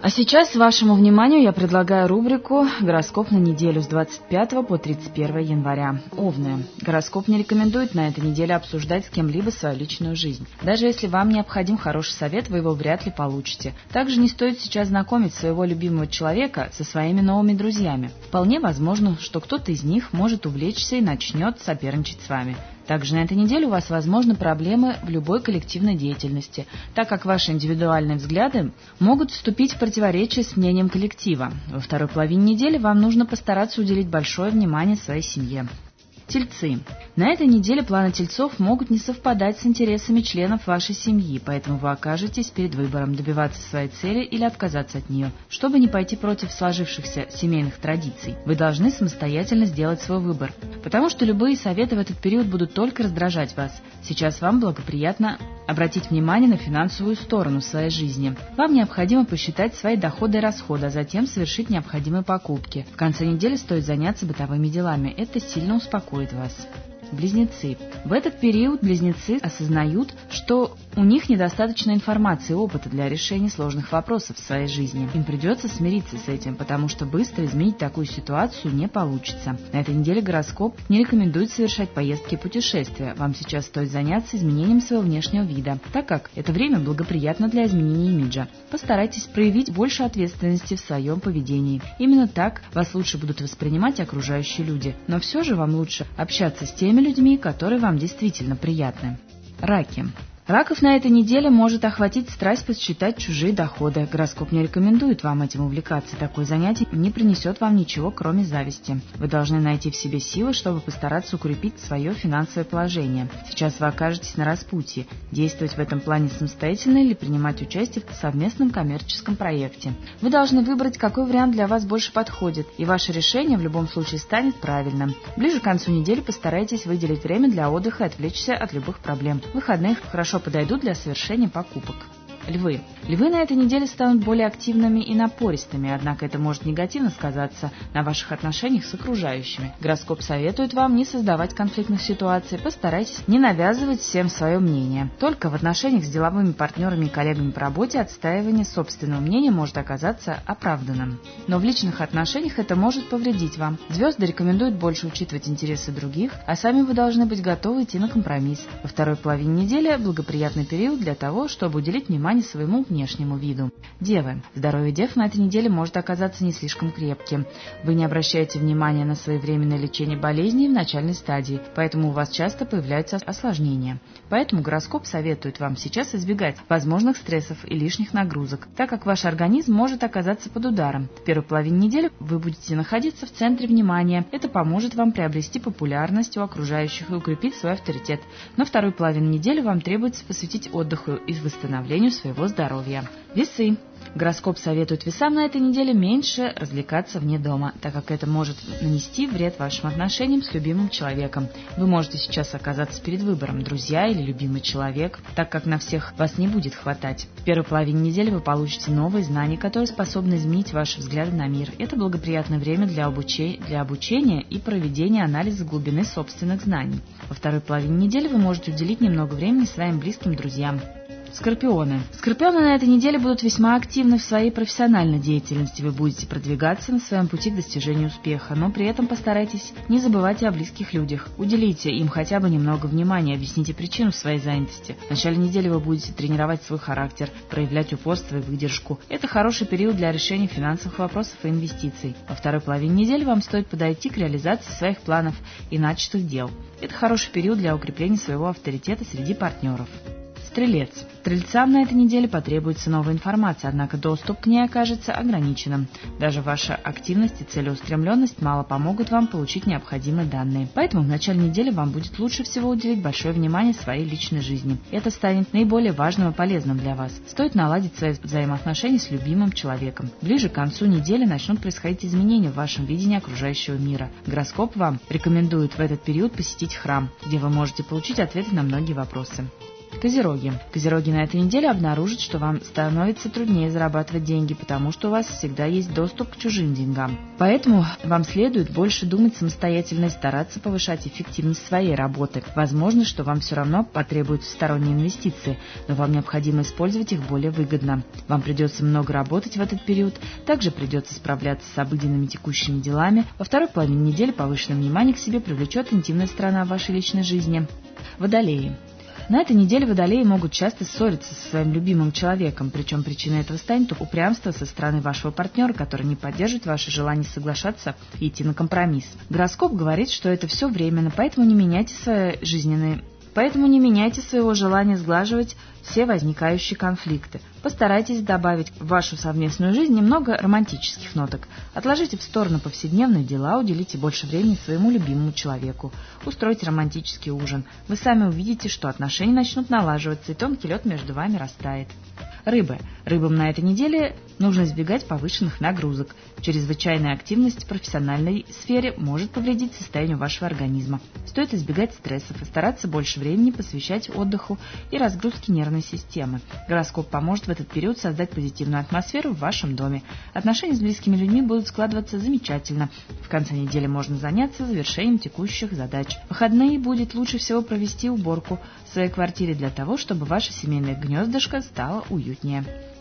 А сейчас вашему вниманию я предлагаю рубрику «Гороскоп на неделю» с 25 по 31 января. Овны. Гороскоп не рекомендует на этой неделе обсуждать с кем-либо свою личную жизнь. Даже если вам необходим хороший совет, вы его вряд ли получите. Также не стоит сейчас знакомить своего любимого человека со своими новыми друзьями. Вполне возможно, что кто-то из них может увлечься и начнет соперничать с вами. Также на этой неделе у вас возможны проблемы в любой коллективной деятельности, так как ваши индивидуальные взгляды могут вступить в противоречие с мнением коллектива. Во второй половине недели вам нужно постараться уделить большое внимание своей семье. Тельцы. На этой неделе планы тельцов могут не совпадать с интересами членов вашей семьи, поэтому вы окажетесь перед выбором добиваться своей цели или отказаться от нее. Чтобы не пойти против сложившихся семейных традиций, вы должны самостоятельно сделать свой выбор, потому что любые советы в этот период будут только раздражать вас. Сейчас вам благоприятно обратить внимание на финансовую сторону своей жизни. Вам необходимо посчитать свои доходы и расходы, а затем совершить необходимые покупки. В конце недели стоит заняться бытовыми делами. Это сильно успокоит вас. Близнецы. В этот период близнецы осознают, что у них недостаточно информации и опыта для решения сложных вопросов в своей жизни. Им придется смириться с этим, потому что быстро изменить такую ситуацию не получится. На этой неделе гороскоп не рекомендует совершать поездки и путешествия. Вам сейчас стоит заняться изменением своего внешнего вида, так как это время благоприятно для изменения имиджа. Постарайтесь проявить больше ответственности в своем поведении. Именно так вас лучше будут воспринимать окружающие люди. Но все же вам лучше общаться с теми людьми, которые вам действительно приятны. Раки. Раков на этой неделе может охватить страсть подсчитать чужие доходы. Гороскоп не рекомендует вам этим увлекаться. Такое занятие не принесет вам ничего, кроме зависти. Вы должны найти в себе силы, чтобы постараться укрепить свое финансовое положение. Сейчас вы окажетесь на распутье. Действовать в этом плане самостоятельно или принимать участие в совместном коммерческом проекте. Вы должны выбрать, какой вариант для вас больше подходит, и ваше решение в любом случае станет правильным. Ближе к концу недели постарайтесь выделить время для отдыха и отвлечься от любых проблем. Выходные хорошо подойдут для совершения покупок. Львы. Львы на этой неделе станут более активными и напористыми, однако это может негативно сказаться на ваших отношениях с окружающими. Гороскоп советует вам не создавать конфликтных ситуаций, постарайтесь не навязывать всем свое мнение. Только в отношениях с деловыми партнерами и коллегами по работе отстаивание собственного мнения может оказаться оправданным. Но в личных отношениях это может повредить вам. Звезды рекомендуют больше учитывать интересы других, а сами вы должны быть готовы идти на компромисс. Во второй половине недели благоприятный период для того, чтобы уделить внимание своему внешнему виду. Девы. Здоровье дев на этой неделе может оказаться не слишком крепким. Вы не обращаете внимания на своевременное лечение болезней в начальной стадии, поэтому у вас часто появляются осложнения. Поэтому гороскоп советует вам сейчас избегать возможных стрессов и лишних нагрузок, так как ваш организм может оказаться под ударом. В первой половине недели вы будете находиться в центре внимания. Это поможет вам приобрести популярность у окружающих и укрепить свой авторитет. Но вторую половину недели вам требуется посвятить отдыху и восстановлению своего здоровья. Весы. Гороскоп советует весам на этой неделе меньше развлекаться вне дома, так как это может нанести вред вашим отношениям с любимым человеком. Вы можете сейчас оказаться перед выбором, друзья или любимый человек, так как на всех вас не будет хватать. В первой половине недели вы получите новые знания, которые способны изменить ваши взгляды на мир. Это благоприятное время для обучения и проведения анализа глубины собственных знаний. Во второй половине недели вы можете уделить немного времени своим близким друзьям. Скорпионы. Скорпионы на этой неделе будут весьма активны в своей профессиональной деятельности. Вы будете продвигаться на своем пути к достижению успеха, но при этом постарайтесь не забывать о близких людях. Уделите им хотя бы немного внимания, объясните причину своей занятости. В начале недели вы будете тренировать свой характер, проявлять упорство и выдержку. Это хороший период для решения финансовых вопросов и инвестиций. Во второй половине недели вам стоит подойти к реализации своих планов и начатых дел. Это хороший период для укрепления своего авторитета среди партнеров. Стрелец. Стрельцам на этой неделе потребуется новая информация, однако доступ к ней окажется ограниченным. Даже ваша активность и целеустремленность мало помогут вам получить необходимые данные. Поэтому в начале недели вам будет лучше всего уделить большое внимание своей личной жизни. Это станет наиболее важным и полезным для вас. Стоит наладить свои взаимоотношения с любимым человеком. Ближе к концу недели начнут происходить изменения в вашем видении окружающего мира. Гороскоп вам рекомендует в этот период посетить храм, где вы можете получить ответы на многие вопросы. Козероги. Козероги на этой неделе обнаружат, что вам становится труднее зарабатывать деньги, потому что у вас всегда есть доступ к чужим деньгам. Поэтому вам следует больше думать самостоятельно и стараться повышать эффективность своей работы. Возможно, что вам все равно потребуются сторонние инвестиции, но вам необходимо использовать их более выгодно. Вам придется много работать в этот период, также придется справляться с обыденными текущими делами. Во второй половине недели повышенное внимание к себе привлечет интимная сторона вашей личной жизни. Водолеи. На этой неделе водолеи могут часто ссориться со своим любимым человеком, причем причиной этого станет упрямство со стороны вашего партнера, который не поддерживает ваше желание соглашаться и идти на компромисс. Гороскоп говорит, что это все временно, поэтому не меняйте своего желания сглаживать все возникающие конфликты. Постарайтесь добавить в вашу совместную жизнь немного романтических ноток. Отложите в сторону повседневные дела, уделите больше времени своему любимому человеку. Устройте романтический ужин. Вы сами увидите, что отношения начнут налаживаться, и тонкий лед между вами растает. Рыбы. Рыбам на этой неделе нужно избегать повышенных нагрузок. Чрезвычайная активность в профессиональной сфере может повредить состоянию вашего организма. Стоит избегать стрессов и стараться больше времени посвящать отдыху и разгрузке нервной системы. Гороскоп поможет в этот период создать позитивную атмосферу в вашем доме. Отношения с близкими людьми будут складываться замечательно. В конце недели можно заняться завершением текущих задач. В выходные будет лучше всего провести уборку в своей квартире для того, чтобы ваше семейное гнездышко стало уютнее.